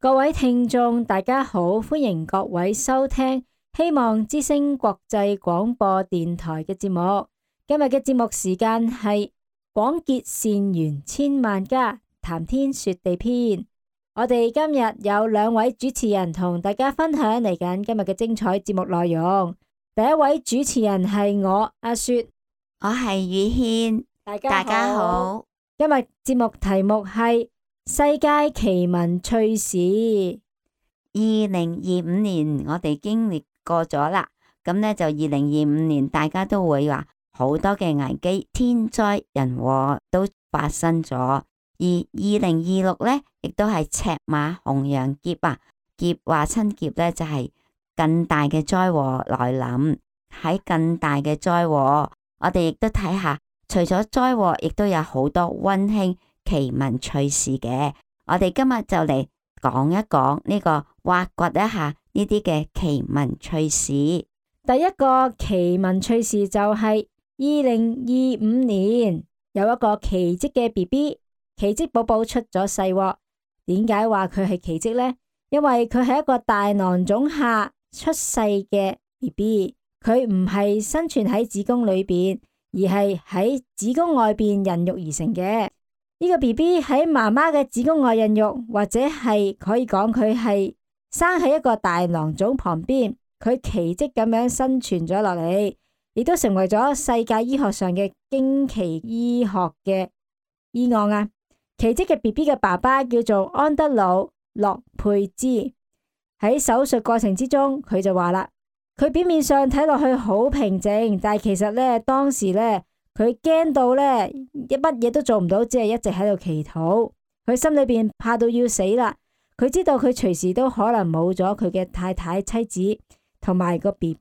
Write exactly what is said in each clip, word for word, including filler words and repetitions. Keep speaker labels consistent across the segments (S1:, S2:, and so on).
S1: 各位聽眾，大家好，歡迎各位收聽希望之聲國際廣播電台嘅節目。今日嘅節目時間係廣結善緣千萬家，談天說地篇。我哋今日有兩位主持人同大家分享嚟緊今日嘅精彩節目內容。第一位主持人係我阿雪，
S2: 我係宇軒，
S1: 大家好。
S2: 大家好。
S1: 今日節目題目係世界奇聞趣事。
S2: 二零二五年我哋經歷過咗啦，咁呢就二零二五年大家都會話好多嘅危機、天災人禍都發生咗，而二零二六呢亦都係赤馬紅羊劫啊！劫話親劫呢就係更大嘅災禍來臨。喺更大嘅災禍，我哋亦都睇下，除咗災禍，亦都有好多溫馨奇聞趣事嘅。我哋今日就嚟講一講呢個，挖掘一下呢啲嘅奇聞趣事。
S1: 第一個奇聞趣事就係二零二五年有一個奇蹟嘅 B B， 奇蹟寶寶出咗世喎。點解話佢係奇蹟呢？因為佢係一個大囊腫下出世嘅 B B， 佢唔係生存喺子宮裏邊，而係喺子宮外邊孕育而成嘅。呢個 B B 喺媽媽嘅子宮外孕育，或者係可以講佢係生喺一個大囊腫旁邊，佢奇蹟咁樣生存咗落嚟，亦都成為咗世界醫學上嘅驚奇醫學嘅醫案啊！奇蹟嘅 B B 嘅爸爸叫做安德魯洛佩茲。喺手術過程之中，佢就話啦，佢表面上睇落去好平靜，但係其實咧當時咧佢驚到咧一乜嘢都做唔到，只係一直喺度祈禱。佢心裏邊怕到要死啦，佢知道佢隨時都可能冇咗佢嘅太太、妻子同埋個 B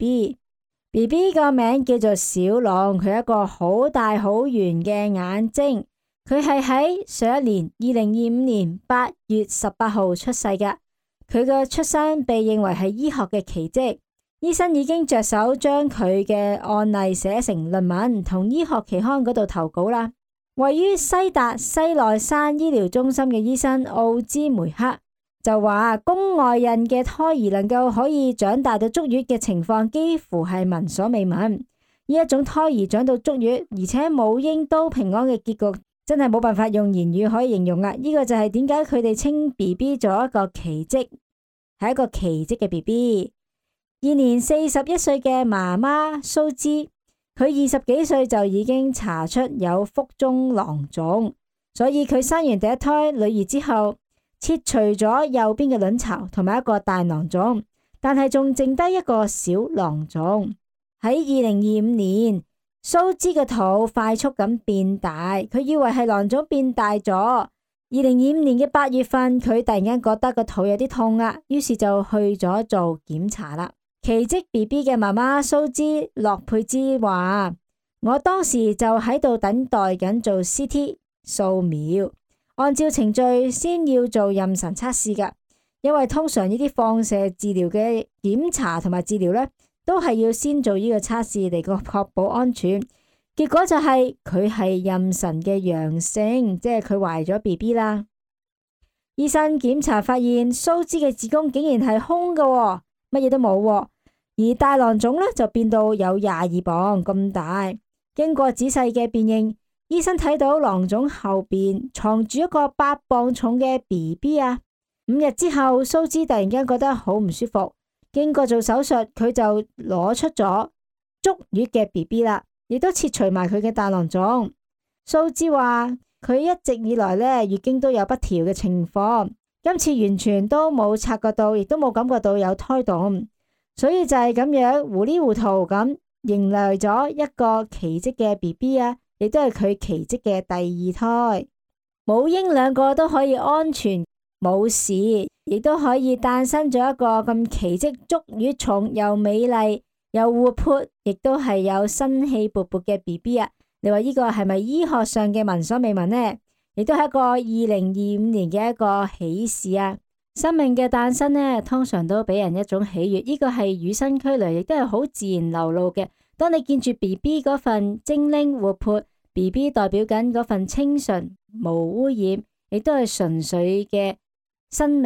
S1: B。B B 個名叫做小龍，佢一個好大好圓嘅眼睛。佢係喺上一年二零二五年八月十八號出世嘅。佢嘅出生被認為係醫學嘅奇蹟，醫生已經着手將佢嘅案例寫成論文，同醫學期刊嗰度投稿啦。位於西達西奈山醫療中心嘅醫生奧茲梅克就話，宮外孕嘅胎兒能夠可以長大到足月嘅情況幾乎係聞所未聞。呢一種胎兒長到足月，而且母嬰都平安嘅結局，真係冇辦法用言語可以形容啊！呢個就係點解佢哋稱 B B 做一個奇蹟，係一個奇蹟嘅 B B。現年四十一歲嘅媽媽蘇茲，佢二十幾歲就已經查出有腹中囊腫，所以佢生完第一胎女兒之後，切除咗右邊嘅卵巢同埋一個大囊腫，但係仲剩低一個小囊腫。喺二零二五年，蘇茲嘅肚快速咁變大，佢以為係囊腫變大咗。二零二五年嘅八月份，佢突然間覺得個肚有啲痛啊，於是就去咗做檢查啦。奇蹟 B B 嘅媽媽蘇茲洛佩茲話：我當時就喺度等待緊做 C T 掃描，按照程序先要做妊娠測試噶，因為通常呢啲放射治療嘅檢查同埋治療呢，都係要先做呢個測試嚟個確保安全。結果就係佢係妊娠嘅陽性，即係佢懷咗 B B 啦。醫生檢查發現蘇茲嘅子宮竟然係空嘅，乜嘢都冇。而大囊腫呢，就變到有廿二磅咁大。經過仔細嘅辨認，醫生睇到囊腫後邊藏住一個八磅重嘅 B B 啊。五日之後，蘇茲突然間覺得好唔舒服，經過做手術，佢就攞出咗足月嘅 B B 啦，亦都切除埋佢嘅大囊腫。蘇茲話佢一直以來呢，月經都有不調嘅情況，今次完全都冇察覺到，亦都冇感覺到有胎動。所以就係咁樣糊裡糊塗咁迎來咗一個奇蹟嘅 B B 啊，亦都係佢奇蹟嘅第二胎。母嬰兩個都可以安全冇事，亦都可以誕生咗一個咁奇蹟，足月重又美麗又活潑，亦都係有生氣勃勃嘅 B B 啊！你話呢個係咪醫學上嘅聞所未聞呢？亦都係一個二零二五年嘅一個喜事啊！生命嘅誕生呢，通常都俾人一種喜悅，呢個係與生俱來，亦都係好自然流露嘅。當你見住 B B 嗰份精靈活潑 ，B B 代表緊嗰份清純無污染，亦都係純粹嘅生命啊！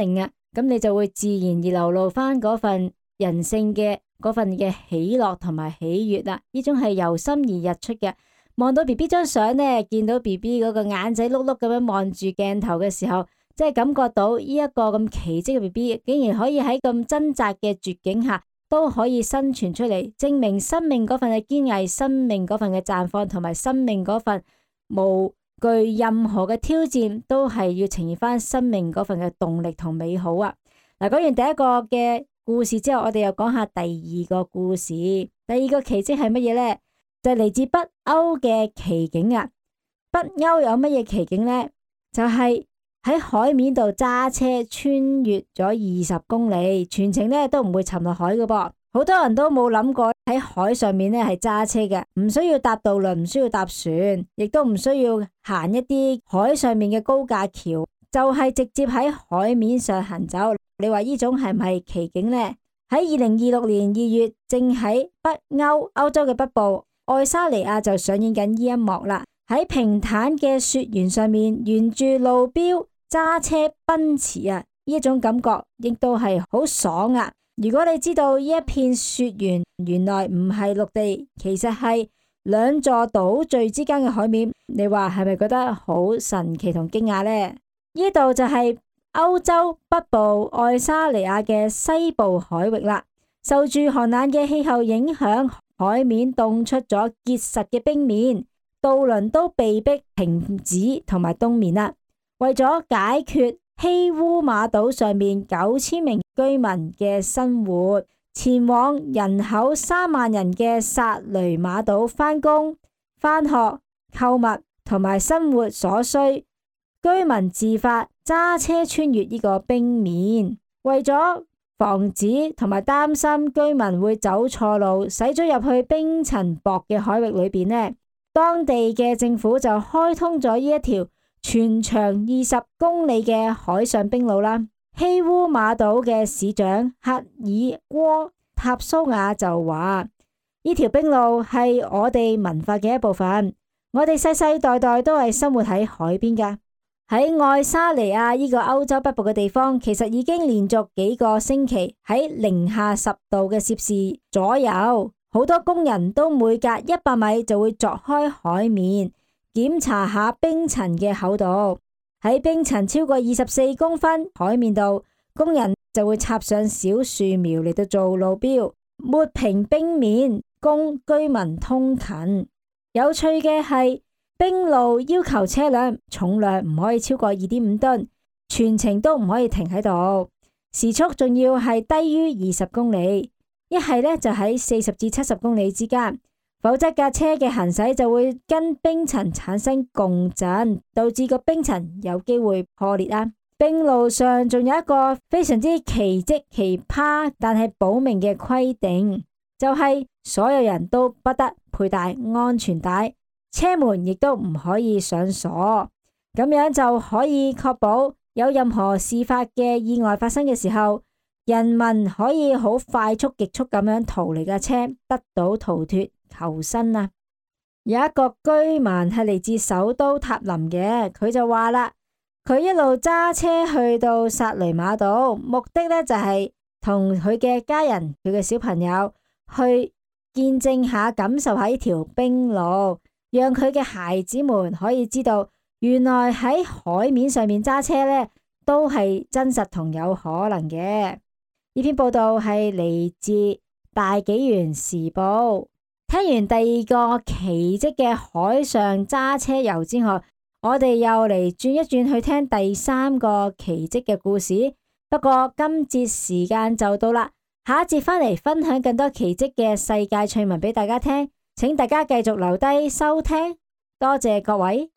S1: 咁你就會自然而流露翻嗰份人性嘅嗰份嘅喜樂同埋喜悅啦。呢種係由心而溢出嘅。望到 B B 張相呢，見到 B B 嗰個眼仔碌碌咁樣望住鏡頭嘅時候，即係感覺到呢一個咁奇蹟嘅 B B 竟然可以喺咁掙扎嘅絕境下都可以生存出嚟，證明生命嗰份嘅堅毅，生命嗰份嘅綻放，同埋生命嗰份無懼任何嘅挑戰，都係要呈現翻生命嗰份嘅動力同美好啊！嗱，講完第一個嘅故事之後，我哋又講下第二個故事。第二個奇蹟係乜嘢呢？就係嚟自北歐嘅奇景啊！北歐有乜嘢奇景呢？就係喺海面度揸車穿越咗二十公里，全程咧都唔會沉落海嘅噃。好多人都冇諗過喺海上面咧係揸車嘅，唔需要搭渡輪，唔需要搭船，亦都唔需要行一啲海上面嘅高架橋，就係直接喺海面上行走。你話呢種係唔係奇景呢？喺二零二六年二月，正喺北歐歐洲嘅北部愛沙尼亞就上演緊呢一幕啦。喺平坦嘅雪原上面，沿住路標揸車奔馳啊！呢一種感覺亦都係好爽啊！如果你知道呢一片雪原原來唔係陸地，其實係兩座島嶼之間嘅海面，你話係咪覺得好神奇同驚訝呢？呢度就係歐洲北部愛沙尼亞嘅西部海域啦。受住寒冷嘅氣候影響，海面凍出咗結實嘅冰面，渡輪都被迫停止同埋冬眠啦。為咗解決希烏馬島上面九千名居民嘅生活，前往人口三萬人嘅薩雷馬島返工、返學、購物同埋生活所需，居民自發揸車穿越呢個冰面。為咗防止同埋擔心居民會走錯路，駛咗入去冰層薄嘅海域裏邊呢，當地嘅政府就開通咗呢一條全長二十公里嘅海上冰路啦。希烏馬島嘅市長赫爾戈塔蘇亞就話：呢條冰路係我哋文化嘅一部分，我哋世世代代都係生活喺海邊噶。喺愛沙尼亞呢個歐洲北部嘅地方，其實已經連續幾個星期喺零下十度嘅攝氏左右，好多工人都每隔一百米就會鑿開海面，檢查下冰層嘅厚度。喺冰層超過二十四公分海面度，工人就會插上小樹苗嚟到做路標，抹平冰面，供居民通勤。有趣嘅係，冰路要求車輛重量唔可以超過二點五噸，全程都唔可以停喺度，時速仲要係低於二十公里，一係呢就喺四十至七十公里之間。否則架車嘅行駛就會跟冰層產生共振，導致個冰層有機會破裂啦。冰路上仲有一個非常之奇蹟奇葩但係保命嘅規定，就係所有人都不得佩戴安全帶，車門亦都唔可以上鎖，咁樣就可以確保有任何事發嘅意外發生嘅時候，人民可以好快速極速咁樣逃離架車，得到逃脫求生啊！有一個居民係嚟自首都塔林嘅，佢就話啦，佢一路揸車去到薩雷馬島，目的呢就係同佢嘅家人、佢嘅小朋友去見證下、感受下呢條冰路，讓佢嘅孩子們可以知道，原來喺海面上面揸車呢都係真實同有可能嘅。呢篇報道係嚟自大紀元時報。聽完第二個奇蹟嘅海上揸車遊之後，我哋又嚟轉一轉去聽第三個奇蹟嘅故事。不過今節時間就到啦，下一節返嚟分享更多奇蹟嘅世界趣聞俾大家聽，請大家繼續留低收聽，多謝各位。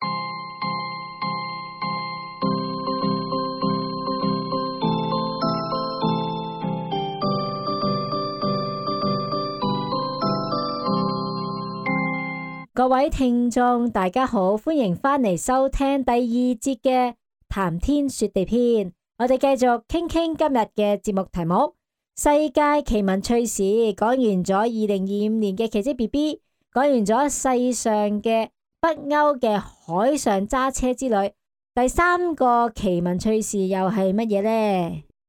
S1: 各位聽眾大家好，歡迎返嚟收聽第二節嘅談天說地篇。我哋繼續傾傾今日嘅節目題目：世界奇聞趣事。講完咗二零二五年嘅奇蹟 B B， 講完咗世上嘅北歐嘅海上揸車之旅，第三個奇聞趣事又係乜嘢呢？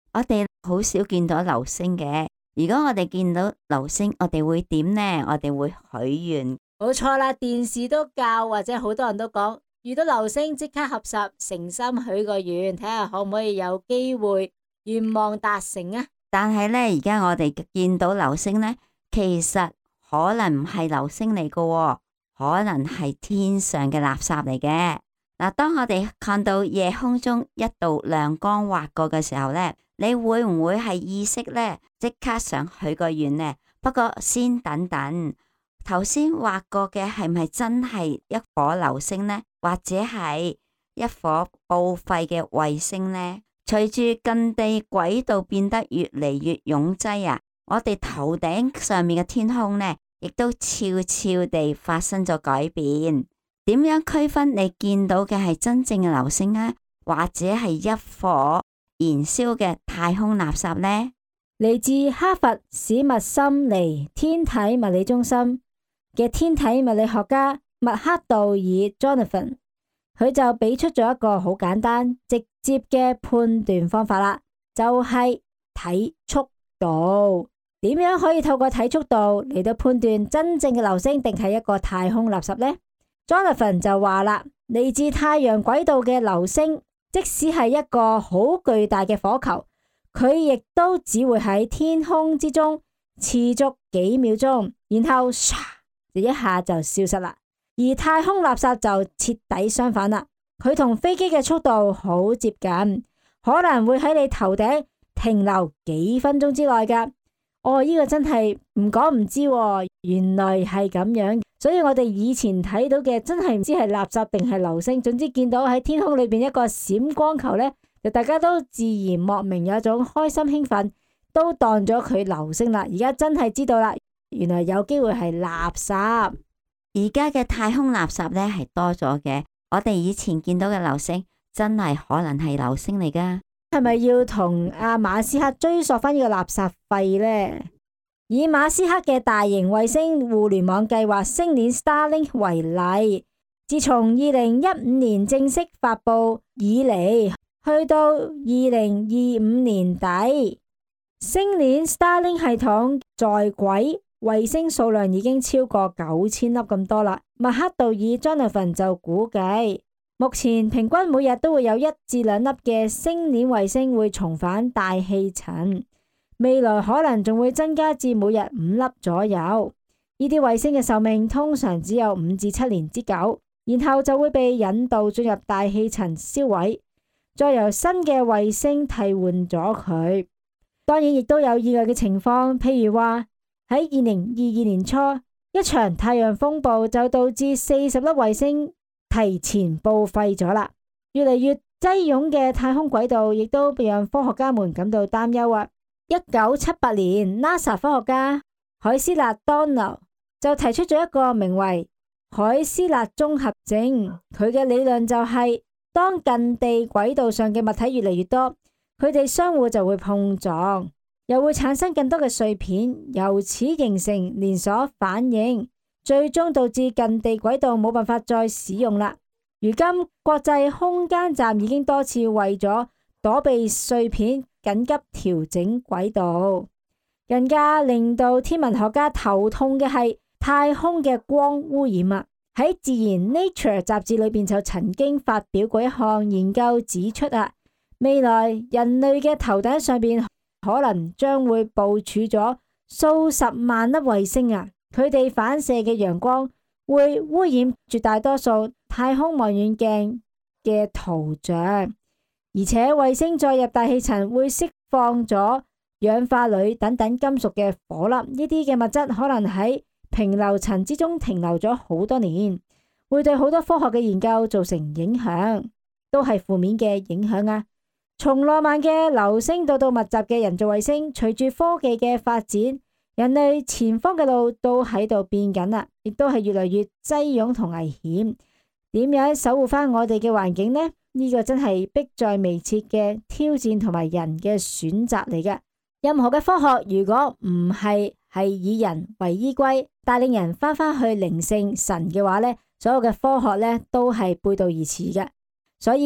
S2: 我哋好少見到流星嘅。如果我哋見到流星，我哋會點呢？我哋會許願。
S1: 冇錯啦，電視都教，或者好多人都講，遇到流星即刻合十，誠心許個願，睇下可唔可以有機會願望達成啊！
S2: 但係呢，而家我哋見到流星呢，其實可能唔係流星嚟㗎，可能係天上嘅垃圾嚟嘅。嗱，當我哋看到夜空中一道亮光劃過嘅時候呢，你會唔會係意識呢？即刻想許個願呢？不過先等等，頭先劃過嘅係咪真係一顆流星呢？或者係一顆報廢嘅衛星呢？隨住近地軌道變得越嚟越擁擠啊，我哋頭頂上面嘅天空呢，亦都悄悄地發生咗改變。點樣區分你見到嘅係真正嘅流星呢？或者係一顆燃燒嘅太空垃圾呢？
S1: 嚟自哈佛史密森尼天體物理中心嘅天體物理學家麥克道爾 Jonathan， 佢就俾出咗一個好簡單直接嘅判斷方法啦，就係睇速度。點樣可以透過睇速度嚟到判斷真正嘅流星定係一個太空垃圾呢？ Jonathan 就話啦，嚟自太陽軌道嘅流星，即使係一個好巨大嘅火球，佢亦都只會喺天空之中持續幾秒鐘，然後唰就一下就消失啦。而太空垃圾就徹底相反啦，佢同飛機嘅速度好接近，可能會喺你頭頂停留幾分鐘之內噶。哦，呢個真係唔講唔知喎，原來係咁樣。所以我哋以前睇到嘅真係唔知係垃圾定係流星，總之見到喺天空裏邊一個閃光球呢，就大家都自然莫名有一種開心興奮，都當咗佢流星啦。而家真係知道啦，原來有機會係垃圾。
S2: 而家嘅太空垃圾呢係多咗嘅，我哋以前見到嘅流星真係可能係流星嚟噶。
S1: 係咪要同阿馬斯克追溯翻呢個垃圾費呢？以馬斯克嘅大型衛星互聯網計劃星鏈 Starlink 為例，自從二零一五年正式發佈以嚟，去到二零二五年底，星鏈 Starlink 系統在軌衛星數量已經超過九千粒咁多啦。麥克道爾 Jonathan 就估計，目前平均每日都會有一至兩粒嘅星鏈衛星會重返大氣層。未來可能仲會增加至每日五粒左右。呢啲衛星嘅壽命通常只有五至七年之久，然後就會被引導進入大氣層銷毀，再由新嘅衛星替換咗佢。當然亦都有意外嘅情況，譬如話喺二零二二年初，一場太陽風暴就導致四十粒衛星提前報廢咗啦。越嚟越擠擁嘅太空軌道亦都讓科學家們感到擔憂啊！一九七八年 NASA 科學家海斯勒當勞就提出咗一個名為海斯勒綜合症。佢嘅理論就係，當近地軌道上嘅物體越嚟越多，佢哋相互就會碰撞，又會產生更多嘅碎片，由此形成連鎖反應，最終導致近地軌道冇辦法再使用啦。如今國際空間站已經多次為咗躲避碎片緊急調整軌道，更加令到天文學家頭痛嘅係太空嘅光污染啊！喺《自然 Nature》雜誌裏邊就曾經發表過一項研究指出啊，未來人類嘅頭頂上邊可能將會部署咗數十萬粒衛星啊！佢哋反射嘅陽光會污染絕大多數太空望遠鏡嘅圖像。而且衛星再入大氣層會釋放咗氧化鋁等等金屬嘅火粒，呢啲嘅物質可能喺平流層之中停留咗好多年，會對好多科學嘅研究造成影響，都係負面嘅影響啊！從浪漫嘅流星到到密集嘅人造衛星，隨住科技嘅發展，人類前方嘅路都喺度變緊啦，亦都係越嚟越擠擁同危險。點樣守護翻我哋嘅環境呢？呢個真係迫在眉睫嘅挑戰同埋人嘅選擇嚟嘅。任何嘅科學如果唔係係以人為依歸，帶領人翻返去靈性神嘅話呢，所有嘅科學呢都係背道而馳嘅。所以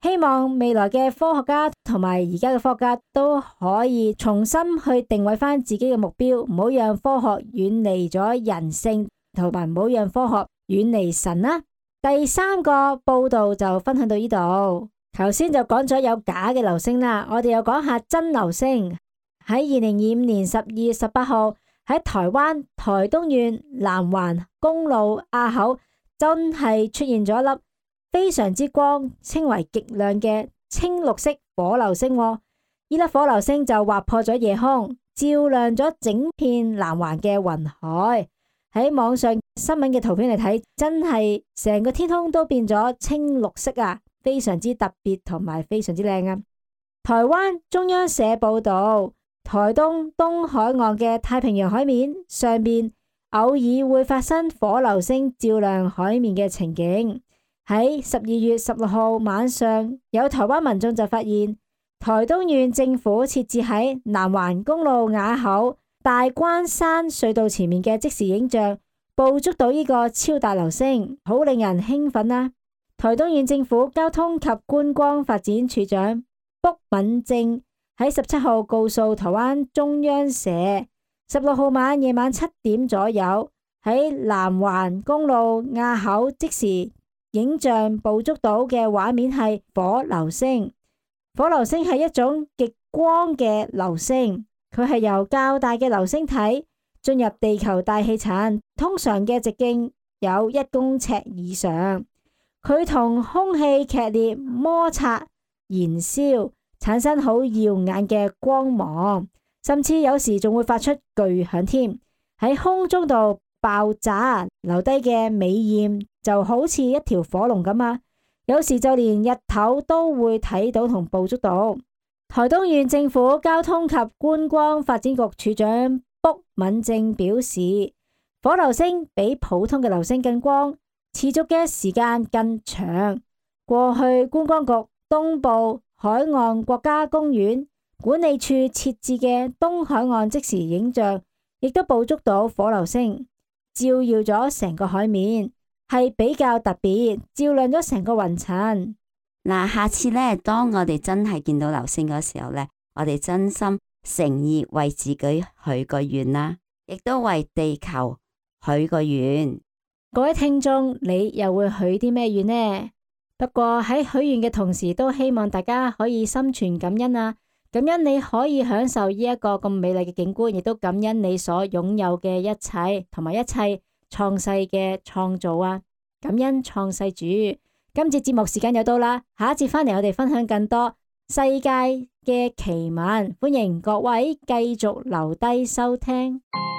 S1: 希望未來嘅科學家同埋而家嘅科學家都可以重新去定位翻自己嘅目標，唔好讓科學遠離咗人性，同埋唔好讓科學遠離神啦。第三個報道就分享到呢度。頭先就講咗有假嘅流星啦，我哋又講下真流星。喺二零二五年十二月十八號，喺台灣台東縣南環公路埡口真係出現咗一粒非常之光，稱為極亮嘅青綠色火流星。呢粒火流星就劃破咗夜空，照亮咗整片南環嘅雲海。喺網上新聞嘅圖片嚟睇，真係成個天空都變咗青綠色啊，非常之特別同埋非常之靚啊！台灣中央社報道，台東東海岸嘅太平洋海面上邊偶爾會發生火流星照亮海面嘅情景。喺十二月十六號晚上，有台灣民眾就發現台東縣政府設置喺南環公路埡口大關山隧道前面嘅即時影像，捕捉到呢個超大流星，好令人興奮啊！台東縣政府交通及觀光發展處長卜敏正喺十七號告訴台灣中央社，十六號晚夜晚七點左右喺南環公路埡口即時影像捕捉到嘅畫面係火流星。火流星係一種極光嘅流星，佢係由較大嘅流星體進入地球大氣層，通常嘅直徑有一公尺以上。佢同空氣劇烈摩擦燃燒，產生好耀眼嘅光芒，甚至有時仲會發出巨響添。喺空中度爆炸，留低嘅尾焰就好似一條火龍咁啊！有時就連日頭都會睇到同捕捉到。台東縣政府交通及觀光發展局處長卜敏正表示，火流星比普通嘅流星更光，持續嘅時間更長。過去觀光局東部海岸國家公園管理處設置嘅東海岸即時影像，亦都捕捉到火流星，照耀咗成個海面，係比較特別，照亮咗成個雲層。
S2: 嗱，下次呢，當我哋真係見到流星嗰時候呢，我哋真心誠意為自己許個願啦，亦都為地球許個願。
S1: 各位聽眾，你又會許啲咩願呢？不過喺許願嘅同時，都希望大家可以心存感恩啊！感恩你可以享受呢一個咁美麗嘅景觀，亦都感恩你所擁有嘅一切，同埋一切創世嘅創造啊！感恩創世主。今節節目時間又到啦，下一節翻嚟我哋分享更多世界嘅奇聞，歡迎各位繼續留低收聽。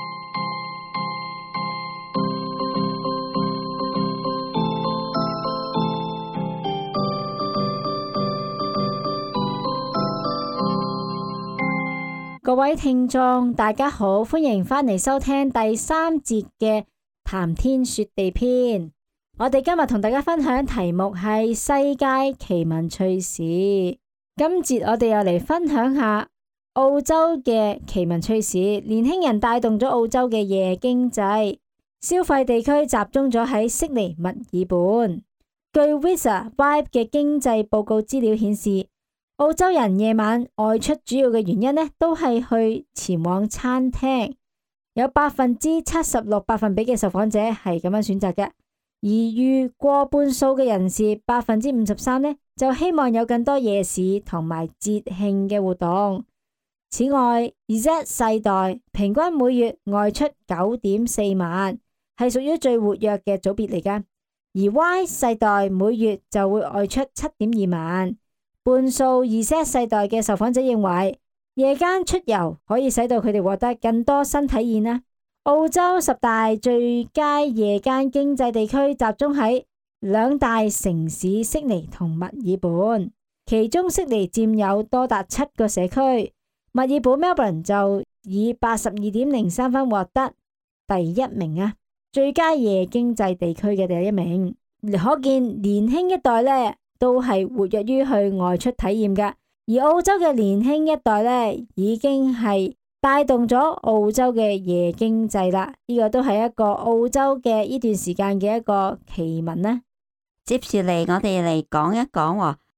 S1: 各位聽眾，大家好，歡迎翻嚟收聽第三節嘅談天說地篇。我哋今日同大家分享題目係世界奇聞趣事。今節我哋又嚟分享下澳洲嘅奇聞趣事。年輕人帶動咗澳洲嘅夜經濟，消費地區集中咗喺悉尼、墨爾本。據 Visa Vibe 嘅經濟報告資料顯示，澳洲人夜晚外出主要嘅原因呢，都係去前往餐廳。有百分之七十六百分比嘅受訪者係咁樣選擇嘅。而逾過半數嘅人士，百分之五十三呢，就希望有更多夜市同埋節慶嘅活動。此外 ，Z 世代平均每月外出九點四萬，係屬於最活躍嘅組別嚟㗎。而 Y 世代每月就會外出七點二萬。半數 Z 世代嘅受訪者認為，夜間出遊可以使到佢哋獲得更多新體驗啦。澳洲十大最佳夜間經濟地區集中喺兩大城市悉尼同墨爾本，其中悉尼佔有多達七個社區，墨爾本 Melbourne 就以八十二點零三分獲得第一名啊，最佳夜經濟地區嘅第一名。可見年輕一代呢都係活躍於去外出體驗噶，而澳洲嘅年輕一代呢已經係帶動咗澳洲嘅夜經濟啦，呢、這個都係一個澳洲嘅呢段時間嘅一個奇聞啦。
S2: 接住嚟，我哋嚟講一講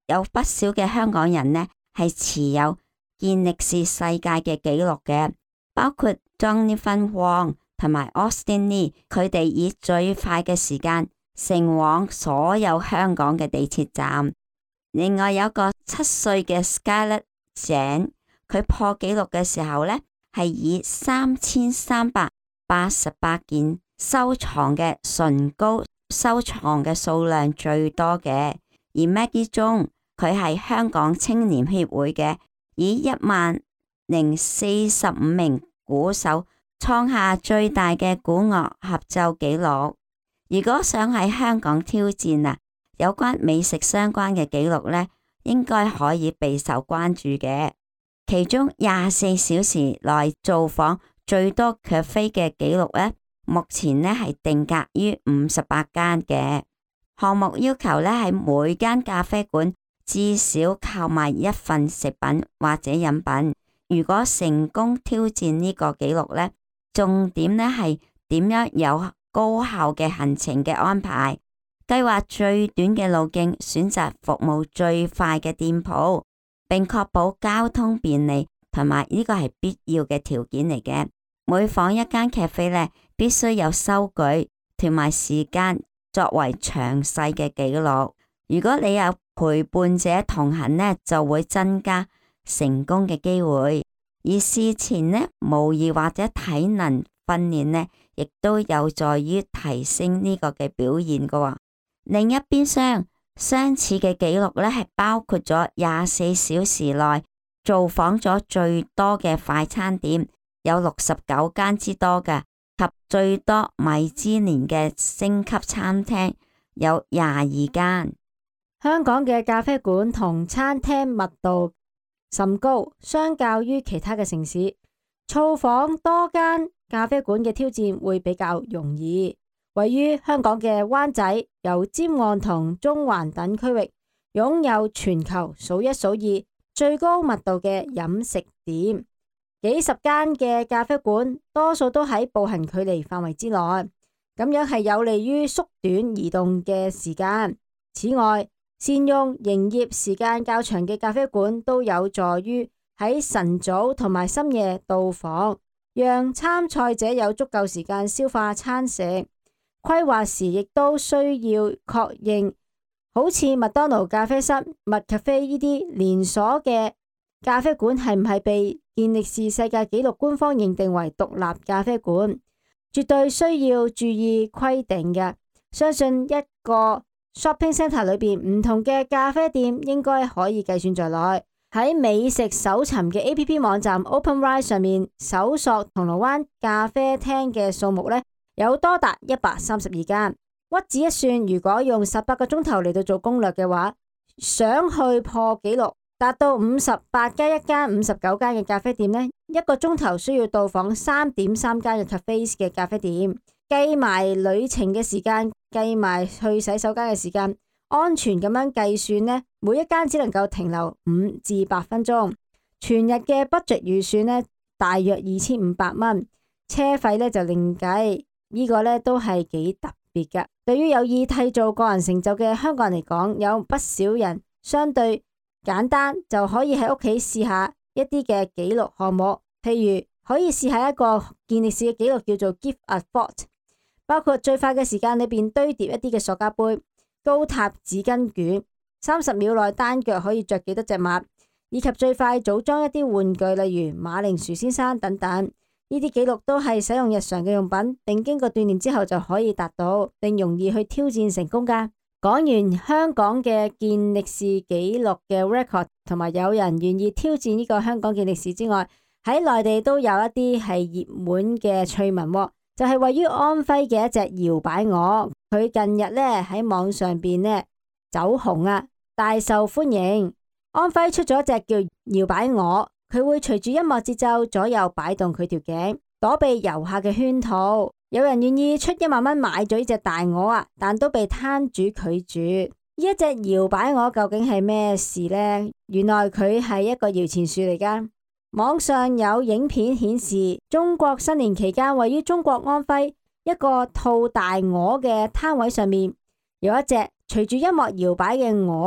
S2: 有不少嘅香港人呢係持有健力士世界嘅紀錄嘅，包括 Jonathan Wong 同埋 Austin Lee， 佢哋以最快嘅時間乘往所有香港嘅地鐵站。另外有個七歲嘅 Scarlett 井，佢破紀錄嘅時候呢係以三千三百八十八件收藏嘅唇膏收藏嘅數量最多嘅。而 Maggie 中佢係香港青年協會嘅，以一萬零四十五名鼓手創下最大嘅鼓樂合奏紀錄。如果想喺香港挑戰啊，有關美食相關嘅紀錄呢，應該可以備受關注嘅。其中廿四小時內造訪最多 cafe 嘅紀錄呢，目前呢係定格於五十八間嘅。項目要求呢係每間咖啡館至少購買一份食品或者飲品。如果成功挑戰呢個紀錄呢，重點呢係點樣有高效嘅行程嘅安排，計劃最短嘅路徑，選擇服務最快嘅店鋪，並確保交通便利，同埋呢個係必要嘅條件嚟嘅。每訪一間咖啡呢，必須有收據同埋時間作為詳細嘅記錄。如果你有陪伴者同行呢，就會增加成功嘅機會。而事前呢，模擬或者體能訓練呢，亦都有助於提升呢個嘅表現噶。另一邊廂，相似嘅紀錄呢，係包括咗廿四小時內造訪咗最多嘅快餐店，有六十九間之多嘅，及最多米芝蓮嘅星級餐廳有廿二間。
S1: 香港嘅咖啡館同餐廳密度甚高，相較於其他嘅城市，造訪多間咖啡館嘅挑戰會比較容易。位於香港嘅灣仔、油尖岸同中環等區域，擁有全球數一數二最高密度嘅飲食店，幾十間嘅咖啡館，多數都喺步行距離範圍之內，咁樣係有利於縮短移動嘅時間。此外，善用營業時間較長嘅咖啡館都有助於喺晨早同埋深夜到訪，讓參賽者有足夠時間消化餐食。規劃時亦都需要確認，好似麥當勞咖啡室、麥咖啡呢啲連鎖嘅咖啡館係唔係被健力士世界紀錄官方認定為獨立咖啡館，絕對需要注意規定嘅。相信一個 shopping centre 裏邊唔同嘅咖啡店應該可以計算在內。喺美食搜尋嘅 A P P 網站 OpenRice 上面搜索銅鑼灣咖啡廳嘅數目呢，有多達一百三十二間。屈指一算，如果用十八個鐘頭嚟到做攻略嘅話，想去破紀錄達到五十八加一間五十九間嘅咖啡店呢，一個鐘頭需要到訪三點三間嘅 cafes 嘅咖啡店，計埋旅程嘅時間，計埋去洗手間嘅時間，安全咁樣計算呢，每一間只能夠停留五至八分鐘。全日嘅 budget 預算呢，大約二千五百蚊，車費呢就另計。呢個呢都係幾特別㗎。對於有意締造個人成就嘅香港人嚟講，有不少人相對簡單就可以喺屋企試下一啲嘅紀錄項目，譬如可以試下一個健力士嘅紀錄叫做 Give a Thought， 包括最快嘅時間裏邊堆疊一啲嘅塑膠杯、高塔紙巾卷，三十秒內單腳可以着幾多隻襪，以及最快組裝一啲玩具，例如馬鈴薯先生等等。呢啲紀錄都係使用日常嘅用品，並經過鍛煉之後就可以達到，並容易去挑戰成功㗎。講完香港嘅健力士紀錄嘅 record， 同埋有人願意挑戰呢個香港健力士之外，喺內地都有一啲係熱門嘅趣聞，就係、是、位於安徽嘅一隻搖擺鵝，佢近日呢喺網上邊呢走紅啊，大受歡迎。安徽出咗一隻叫搖擺鵝。佢會隨住音樂節奏左右擺動佢條頸，躲避遊客嘅圈套。有人願意出一萬蚊買咗呢隻大鵝啊，但都被攤主拒絕。呢一隻搖擺鵝究竟係咩事呢？原來佢係一個搖錢樹嚟㗎。網上有影片顯示，中國新年期間，位於中國安徽一個套大鵝嘅攤位上面，有一隻隨住音樂搖擺嘅鵝呢，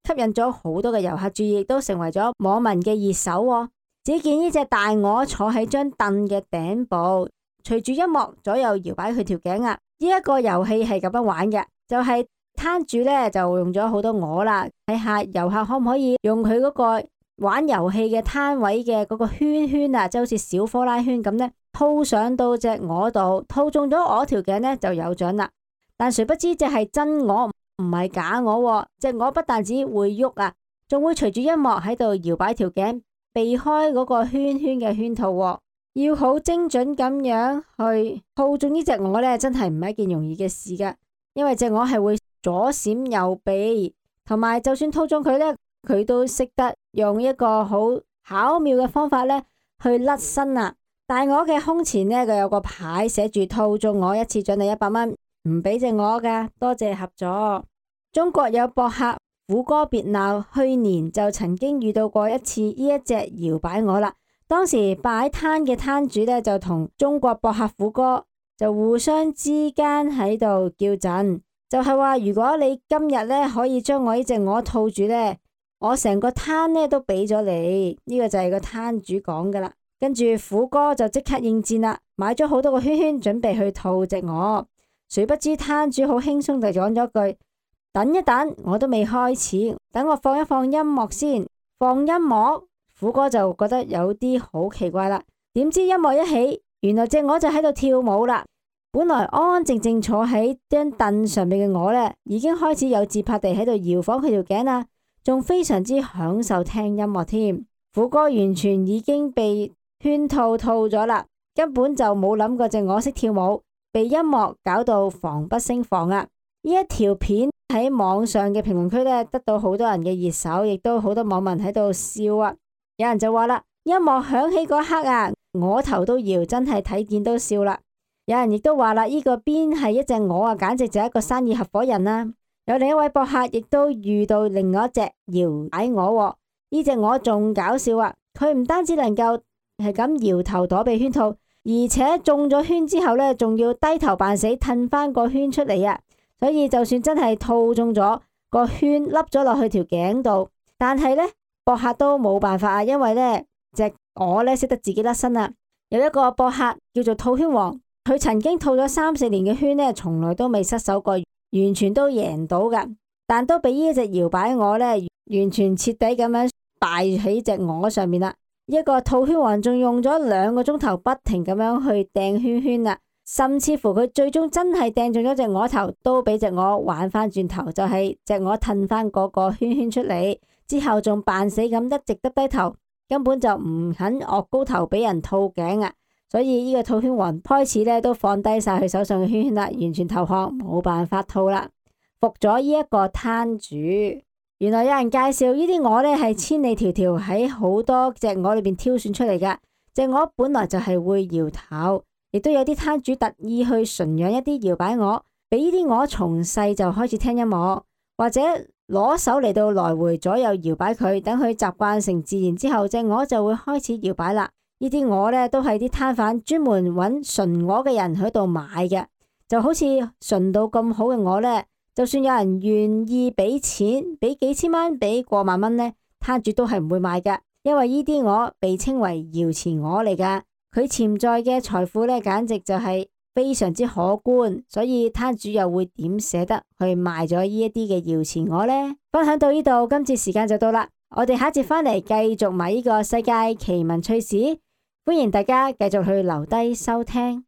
S1: 吸引咗好多嘅遊客注意，亦都成為咗網民嘅熱搜喎。只見呢隻大鵝坐喺張凳嘅頂部，隨住音樂左右搖擺佢條頸啊！呢一個遊戲係咁樣玩嘅，就係攤主咧就用咗好多鵝啦，睇下遊客可唔可以用佢嗰個玩遊戲嘅攤位嘅嗰個圈圈啊，即係好似小科拉圈咁咧，套上到隻鵝度，套中咗鵝條頸咧就有獎啦。但誰不知隻係真鵝，唔係假鵝喎。隻鵝不但止會喐啊，仲會隨住音樂喺度搖擺條頸，避開嗰個圈圈嘅圈套喎。要好精準咁樣去套中呢隻鵝咧，真係唔係一件容易嘅事噶，因為隻鵝係會左閃右避，同埋就算套中佢咧，佢都識得用一個好巧妙嘅方法咧去甩身啊！大鵝嘅胸前咧，佢有個牌寫住套中鵝一次獎勵一百蚊，唔俾隻鵝噶，多謝合作。中國有博客虎哥別鬧，去年就曾經遇到過一次呢一隻搖擺鵝啦。當時擺攤嘅攤主咧就同中國博客虎哥就互相之間喺度叫陣，就係話如果你今日咧可以將我呢隻鵝套住咧，我成個攤咧都俾咗你。呢個就係個攤主講噶啦。跟住虎哥就即刻應戰啦，買咗好多個圈圈準備去套隻鵝。誰不知攤主好輕鬆地講咗句：等一等，我都未開始，等我放一放音樂先。放音樂。虎哥就覺得有啲好奇怪啦，點知音樂一起，原來隻鵝就喺度跳舞啦。本來安安靜靜坐喺張凳上面嘅鵝呢，已經開始有節拍地喺度搖晃佢條頸啦，仲非常之享受聽音樂添。虎哥完全已經被圈套套咗啦，根本就冇諗過隻鵝識跳舞，被音樂搞到防不勝防啊！呢一條片喺網上嘅評論區呢，得到好多人嘅熱搜，亦都好多網民喺度笑啊！有人就話啦，音樂響起嗰刻啊，鵝頭都搖，真係睇見都笑啦。有人亦都話啦，呢個邊係一隻鵝啊，簡直就係一個生意合夥人啦。有另一位博客亦都遇到另外一隻搖擺鵝，呢隻鵝仲搞笑啊！佢唔單止能夠係咁搖頭躲避圈套，而且中咗圈之後呢，仲要低頭扮死褪翻個圈出嚟啊！所以就算真係套中咗個圈，凹咗落去條頸度，但係呢。博客都冇辦法啊，因為呢隻鵝呢識得自己甩身啦。有一個博客叫做套圈王，佢曾經套咗三四年嘅圈呢，從來都未失手過，完全都贏到噶，但都俾呢一隻搖擺鵝呢完全徹底咁樣敗喺隻鵝上面啦。一個套圈王仲用咗兩個鐘頭不停咁樣去掟圈圈啦，甚至乎佢最終真係掟中咗隻鵝頭，都俾隻鵝玩翻轉頭，就係隻鵝褪翻嗰個圈圈出嚟。之後仲扮死咁一直耷低頭，根本就唔肯岳高頭俾人套頸啊！所以呢個套圈王開始咧都放低晒佢手上嘅圈圈啦，完全投降，冇辦法套啦，服咗呢一個攤主。原來有人介紹呢啲鵝咧係千里迢迢喺好多隻鵝裏邊挑選出嚟噶，隻鵝本來就係會搖頭，亦都有啲攤主特意去馴養一啲搖擺鵝，俾呢啲鵝從細就開始聽音樂，或者攞手嚟到來回左右搖擺佢，等佢習慣成自然之後，隻鵝就會開始搖擺啦。呢啲鵝呢，都係啲攤販專門揾純鵝嘅人喺度買嘅，就好似純到咁好嘅鵝呢，就算有人願意俾錢，俾幾千蚊，俾過萬蚊呢，攤主都係唔會買嘅，因為呢啲鵝被稱為搖錢鵝嚟噶，佢潛在嘅財富呢，簡直就係非常之可觀，所以攤主又會點捨得去賣咗呢一啲嘅搖錢鵝呢？分享到呢度，今次時間就到啦，我哋下一節翻嚟繼續埋呢個世界奇聞趣事，歡迎大家繼續去留低收聽。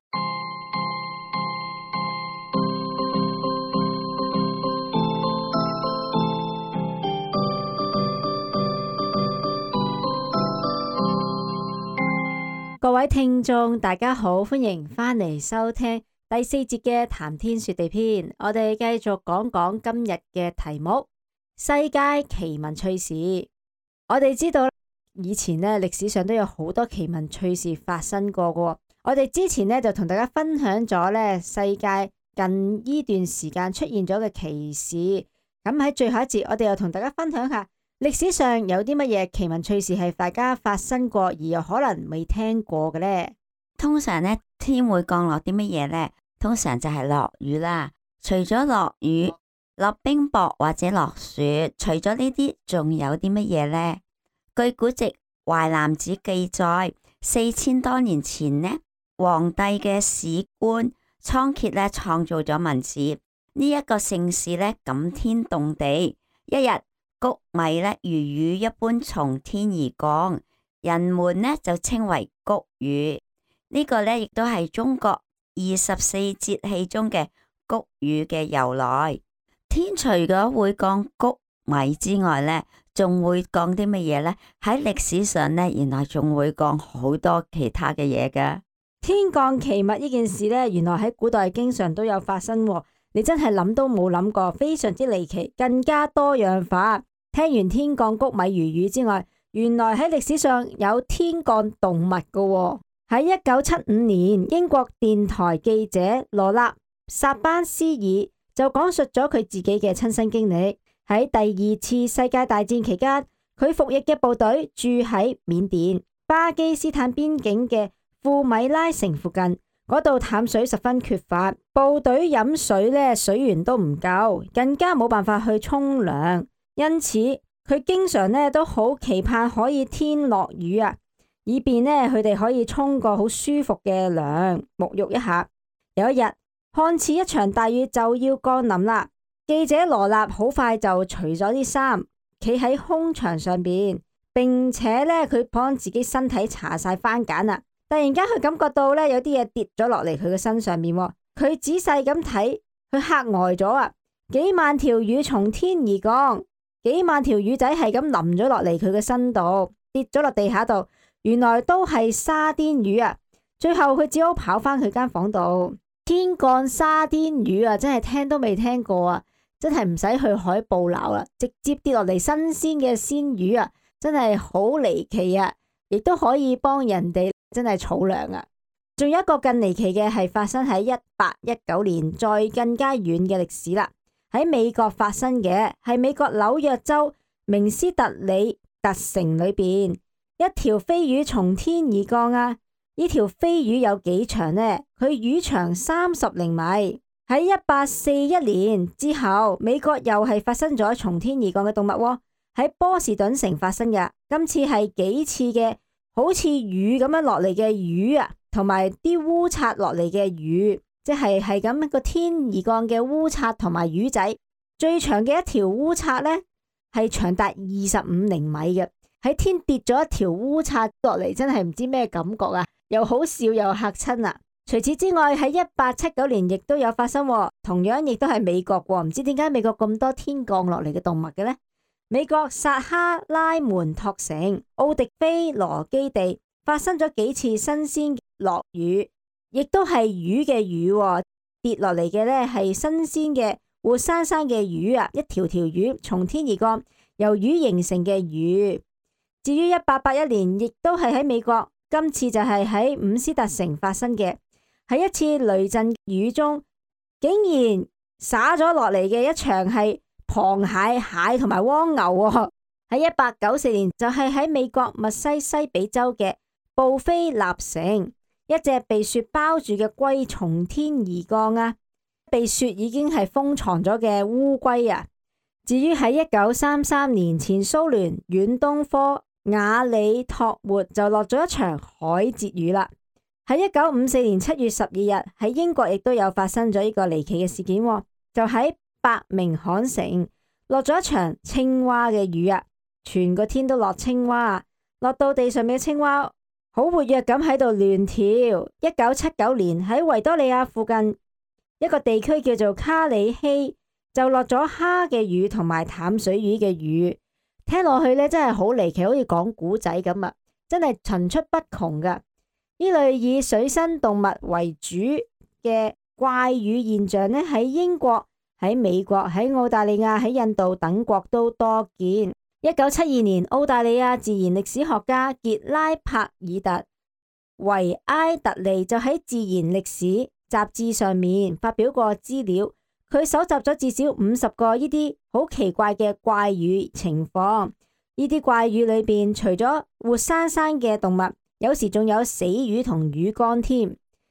S1: 各位聽眾大家好，歡迎返嚟收聽第四節嘅談天說地篇。我哋繼續講講今日嘅題目：世界奇聞趣事。我哋知道以前呢，歷史上都有好多奇聞趣事發生過嘅。我哋之前呢，就同大家分享咗呢世界近呢段時間出現咗嘅奇事。咁喺最後一節，我哋又同大家分享下歷史上有啲乜嘢奇聞趣事係大家發生過而又可能未聽過嘅呢？
S2: 通常呢，天會降落啲乜嘢呢？通常就係落雨啦。除咗落雨， 落冰雹或者落雪，除咗呢啲，仲有啲乜嘢呢？據古籍《淮南子》記載，四千多年前呢，皇帝嘅史官倉頡呢創造咗文字，呢、這、一個盛事呢感天動地，一日穀米呢如雨一般從天而降，人們呢就稱為穀雨。呢、這個呢亦都係中國二十四節氣中嘅穀雨嘅由來。天除咗會降穀米之外呢，仲會降啲乜嘢呢？喺歷史上呢，原來仲會降好多其他嘅嘢㗎。
S1: 天降奇物呢件事呢，原來喺古代經常都有發生。你真係諗都冇諗過，非常之離奇，更加多樣化。聽完天降穀米如雨之外，原來喺歷史上有天降動物㗎。喺一九七五年，英國電台記者羅納薩班斯爾就講述咗佢自己嘅親身經歷。喺第二次世界大戰期間，佢服役嘅部隊住喺緬甸巴基斯坦邊境嘅庫米拉城附近，嗰度淡水十分缺乏，部隊飲水呢，水源都唔夠，更加冇辦法去沖涼，因此佢經常呢都好期盼可以天落雨啊，以便呢佢哋可以沖個好舒服嘅涼，沐浴一下。有一日，看似一場大雨就要降臨啦，記者羅納好快就除咗啲衫，企喺空場上邊，並且呢佢幫自己身體搽晒番梘啦。突然間佢感覺到呢有啲嘢跌咗落嚟佢嘅身上面，佢仔細咁睇，佢嚇呆咗啊！幾萬條雨從天而降，幾萬條雨仔係咁淋咗落嚟佢嘅身度，跌咗落地下度，原來都係沙甸魚啊！最後佢只好跑翻佢間房度。天降沙甸魚啊，真係聽都未聽過啊！真係唔使去海捕撈啦，直接跌落嚟新鮮嘅鮮魚啊，真係好離奇啊！亦都可以幫人哋真係儲糧啊！仲有一個更離奇嘅係發生喺一八一九年，再更加遠嘅歷史啦。喺美國發生嘅係美國紐約州明斯特里特城裏邊，一條飛魚從天而降啊！呢條飛魚有幾長呢？佢魚長三十厘米。喺一八四一年之後，美國又係發生咗從天而降嘅動物喎，喺波士頓城發生嘅。今次係幾次嘅好似雨咁樣落嚟嘅魚啊，同埋啲烏賊落嚟嘅魚，即係係咁個天而降嘅烏賊同埋魚仔。最長嘅一條烏賊呢，係長達二十五厘米嘅。喺天跌咗一條烏賊落嚟，真係唔知咩感覺啊！又好笑又嚇親啊！除此之外，喺一八七九年亦都有發生，同樣亦都係美國喎。唔知點解美國咁多天降落嚟嘅動物嘅呢？美國薩哈拉門托城奧迪菲羅基地發生咗幾次新鮮落雨，亦都係魚嘅雨跌落嚟嘅呢，係新鮮嘅活生生嘅魚啊！一條條魚從天而降，由魚形成嘅魚。至於一八八一年，亦都係喺美國，今次就係喺伍斯特城發生嘅，喺一次雷陣雨中，竟然灑咗落嚟嘅一場係螃蟹、蟹同埋蝸牛喎。喺一八九四年，就係喺美國密西西比州嘅布菲納城，一隻被雪包住嘅龜從天而降啊！被雪已經係封藏咗嘅烏龜啊！至於喺一九三三年，前蘇聯遠東科瓦里托活就落咗一場海蜇雨啦。喺一九五四年七月十二日，喺英國亦都有發生咗呢個離奇嘅事件，就喺伯明翰城落咗一場青蛙嘅雨啊！全個天都落青蛙，落到地上面嘅青蛙好活躍咁喺度亂跳。一九七九年喺維多利亞附近一個地區叫做卡里希，就落咗蝦嘅雨同埋淡水魚嘅雨。聽落去咧，真係好離奇，好似講古仔咁啊！真係層出不窮噶。呢類以水生動物為主嘅怪雨現象呢，喺英國、喺美國、喺澳大利亞、喺印度等國都多見。一九七二年，澳大利亞自然歷史學家傑拉帕爾特維埃特利就喺《自然歷史》雜誌上面發表過資料。佢搜集咗至少五十個呢啲好奇怪嘅怪魚情況。呢啲怪魚裏邊，除咗活生生嘅動物，有時仲有死魚同魚缸添。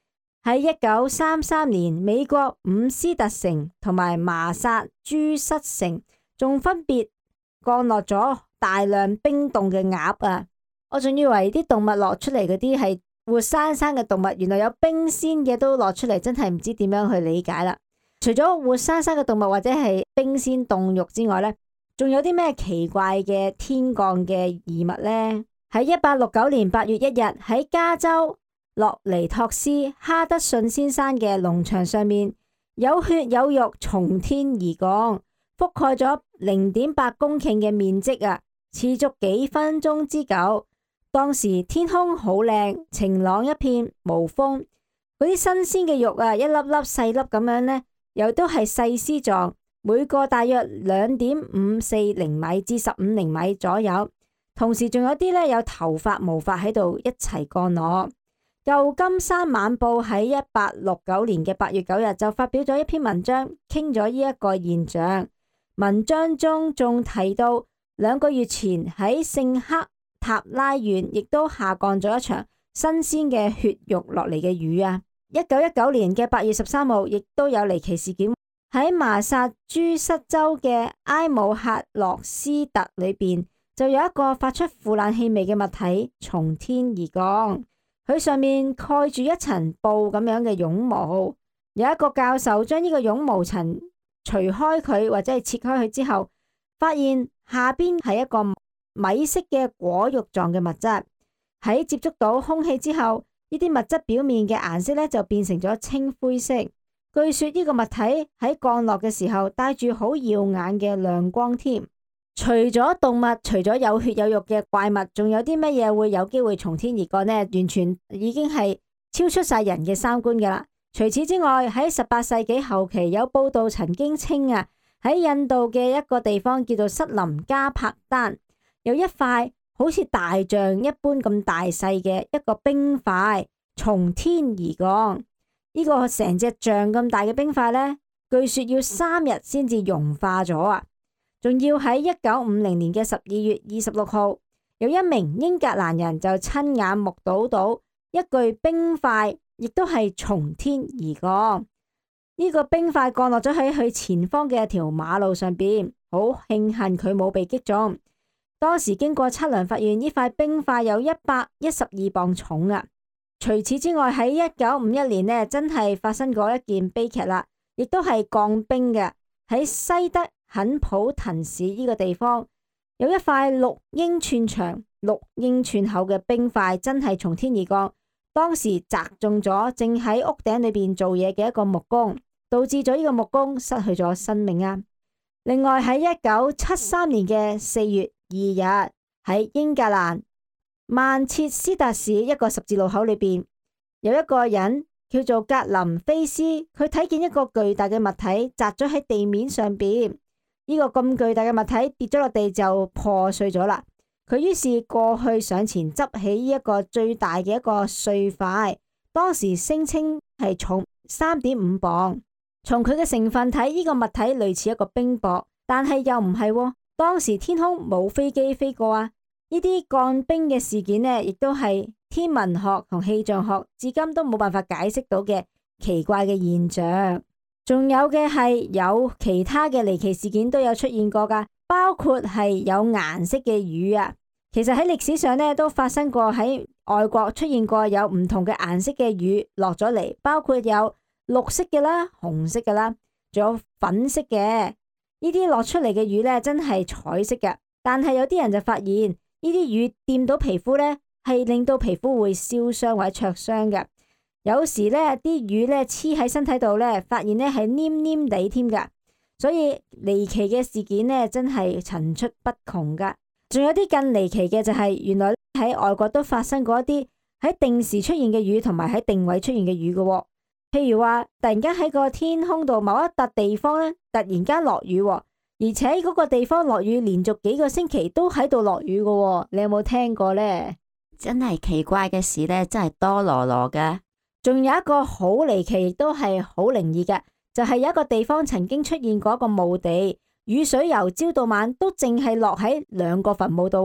S1: 喺一九三三年，美國伍斯特城同埋麻薩諸塞城仲分別降落咗大量冰凍嘅鴨啊！我仲以為啲動物落出嚟嗰啲係活生生嘅動物，原來有冰鮮嘅都落出嚟，真係唔知點樣去理解啦。除咗活生生嘅動物或者係冰鮮凍肉之外呢，仲有啲咩奇怪嘅天降嘅異物呢？喺一八六九年八月一日，喺加州洛尼托斯哈德遜先生嘅農場上面，有血有肉從天而降，覆蓋咗零點八公頃嘅面積啊，持續幾分鐘之久。當時天空好靚，晴朗一片，無風。嗰啲新鮮嘅肉啊，一粒粒細粒咁樣呢，又都係細絲狀，每個大約兩點五四厘米至十五厘米左右。同時仲有啲呢，有頭髮毛髮喺度一齊降落。舊金山晚報喺一八六九年嘅八月九日就發表咗一篇文章，傾咗呢一個現象。文章中仲提到兩個月前喺聖克塔拉縣亦都下降咗一場新鮮嘅血肉落嚟嘅雨啊！一九一九年嘅八月十三號，亦都有離奇事件喺麻薩諸塞州嘅埃姆克洛斯特裏邊，就有一個發出腐爛氣味嘅物體從天而降。佢上面蓋住一層布咁樣嘅絨毛，有一個教授將呢個絨毛層除開佢或者係切開佢之後，發現下邊係一個米色嘅果肉狀嘅物質。喺接觸到空氣之後，呢啲物質表面嘅顏色咧就變成咗青灰色。據說呢個物體喺降落嘅時候帶住好耀眼嘅亮光添。除咗動物，除咗有血有肉嘅怪物，仲有啲乜嘢會有機會從天而降呢？完全已經係超出晒人嘅三觀噶啦。除此之外，喺十八世紀後期有報道曾經稱啊，喺印度嘅一個地方叫做瑟林加柏丹，有一塊好似大象一般咁大細嘅一個冰塊從天而降。呢、這個成隻象咁大嘅冰塊呢，據說要三日先至融化咗啊！仲要喺一九五零年嘅十二月二十六號，有一名英格蘭人就親眼目睹到一具冰塊，亦都係從天而降。呢、這個冰塊降落咗喺佢前方嘅一條馬路上邊，好慶幸佢冇被擊中。當時經過測量，發現呢塊冰塊有一百一十二磅重啊！除此之外，喺一九五一年呢，真係發生過一件悲劇啦，亦都係降冰嘅。喺西德肯普滕市呢個地方，有一塊六英寸長、六英寸厚嘅冰塊，真係從天而降。當時砸中咗正喺屋頂裏邊做嘢嘅一個木工，導致咗呢個木工失去咗生命啊！另外喺一九七三年嘅四月二日，喺英格蘭曼徹斯特市一個十字路口裏邊，有一個人叫做格林菲斯，佢睇見一個巨大嘅物體砸咗喺地面上邊。呢個咁巨大嘅物體跌咗落地就破碎咗啦。佢於是過去上前執起呢一個最大嘅一個碎塊，當時聲稱係重三點五磅。從佢嘅成分睇，呢個物體類似一個冰雹，但係又唔係喎。當時天空冇飛機飛過啊。呢啲降冰嘅事件呢，亦都係天文學同氣象學至今都冇辦法解釋到嘅奇怪嘅現象。仲有嘅係有其他嘅離奇事件都有出現過噶，包括係有顏色嘅雨啊。其實喺歷史上呢，都發生過喺外國出現過有唔同嘅顏色嘅雨落咗嚟，包括有綠色嘅啦、紅色嘅啦，仲有粉色嘅。呢啲落出嚟嘅雨呢，真係彩色嘅。但係有啲人就發現呢啲雨掂到皮膚呢，係令到皮膚會燒傷或者灼傷嘅。有時呢啲雨呢黐喺身體度呢，發現呢係黏黏地添噶。所以離奇嘅事件呢，真係層出不窮噶。仲有啲更離奇嘅就係，原來喺外國都發生過一啲喺定時出現嘅雨，同埋喺定位出現嘅雨嘅。譬如話突然間喺個天空度某一笪地方呢，突然間落雨，而且嗰個地方落雨連續幾個星期都喺度落雨嘅。你有冇聽過呢？
S2: 真係奇怪嘅事呢，真係多羅羅嘅。
S1: 仲有一個好離奇，亦都係好靈異嘅，就係有一個地方曾經出現過一個墓地，雨水由朝到晚都淨係落喺兩個墳墓度，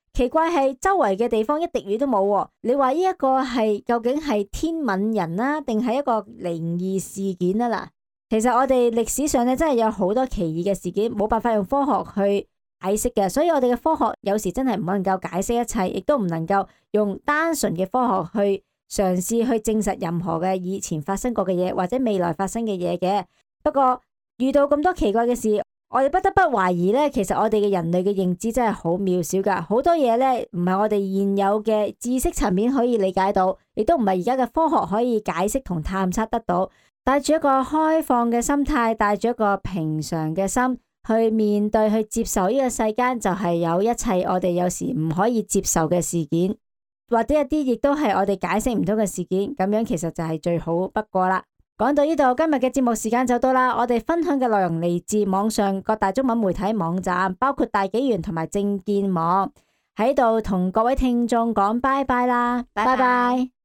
S1: 奇怪係周圍嘅地方一滴雨都冇喎。你話呢一個係究竟係天憫人啦，定係一個靈異事件啊？嗱，其實我哋歷史上咧真係有好多奇異嘅事件，冇辦法用科學去解釋嘅，所以我哋嘅科學有時真係唔能夠解釋一切，亦都唔能夠用單純嘅科學去嘗試去證實任何嘅以前發生過嘅嘢或者未來發生嘅嘢嘅。不過遇到咁多奇怪嘅事，我哋不得不懷疑咧，其實我哋嘅人類嘅認知真係好渺小噶，好多嘢咧唔係我哋現有嘅知識層面可以理解到，亦都唔係而家嘅科學可以解釋同探測得到。帶住一個開放嘅心態，帶住一個平常嘅心去面對、去接受呢個世間，就係有一切我哋有時唔可以接受嘅事件，或者一啲亦都係我哋解釋唔到嘅事件，咁樣其實就係最好不過啦。講到呢度，今日嘅節目時間就到啦。我哋分享嘅內容嚟自網上各大中文媒體網站，包括大紀元同埋正見網，喺度同各位聽眾講拜拜啦，拜拜。